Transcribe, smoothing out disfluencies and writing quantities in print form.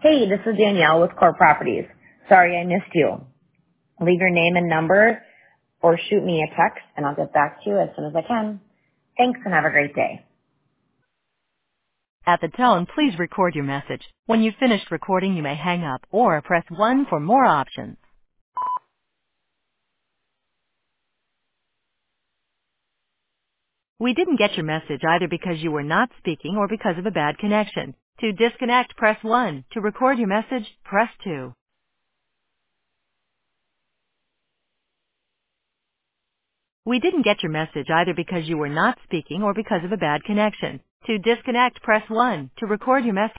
Hey, this is Danielle with Core Properties. Sorry I missed you. Leave your name and number or shoot me a text and I'll get back to you as soon as I can. Thanks and have a great day. At the tone, please record your message. When you've finished recording, you may hang up or press 1 for more options. We didn't get your message either because you were not speaking or because of a bad connection. To disconnect, press 1. To record your message, press 2. We didn't get your message either because you were not speaking or because of a bad connection. To disconnect, press 1. To record your message,